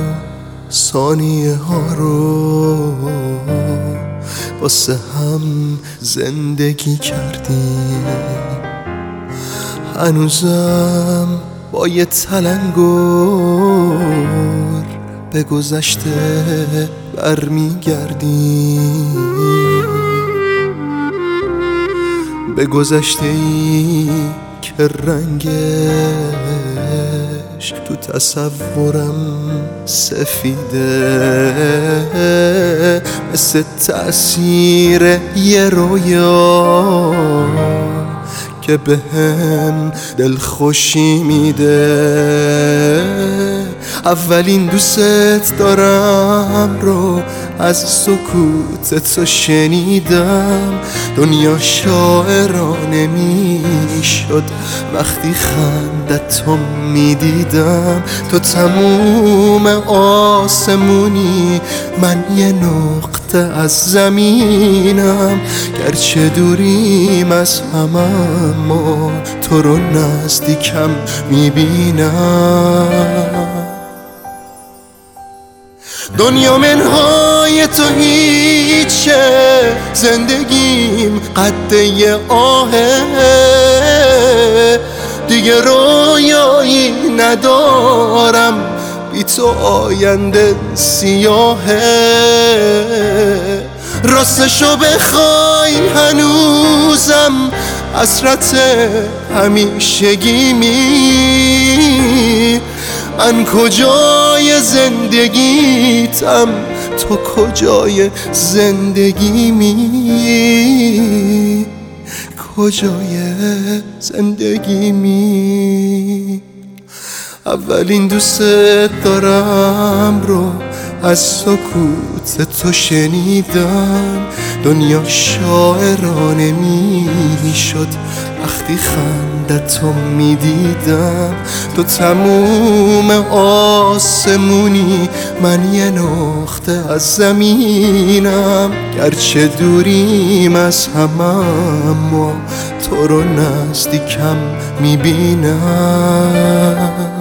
ثانیه ها رو واسه هم زندگی کردیم. هنوزم با یه تلنگر به گذشته برمیگردیم، به گذشته‌ای که رنگش تو تصورم سفیده، مثل تأثیر یه رویا که به هم دلخوشی میده. اولین دوست دارم رو از سکوت تو شنیدم. دنیا شاعرانه میشد وقتی خندت تو میدیدم. تو تموم آسمونی، من یه نقطه از زمینم. گرچه دوریم از هم اما تو رو نزدیکم میبینم. دنیا منهای تو هیچه، زندگیم قده یه آهه. دیگه رویایی ندارم، بی تو آینده سیاهه. راستشو بخوای هنوزم حسرت همیشگیمی. من کجای زندگیتم، تو کجای زندگیمی. کجای زندگیمی. اولین دوست دارم رو از سکوت تو شنیدم. دنیا شاعرانه میشد وقتی خندت تو میدیدم. تو تموم آسمونی، من یه نقطه از زمینم. گرچه دوریم از هم اما تو رو نزدیکم میبینم.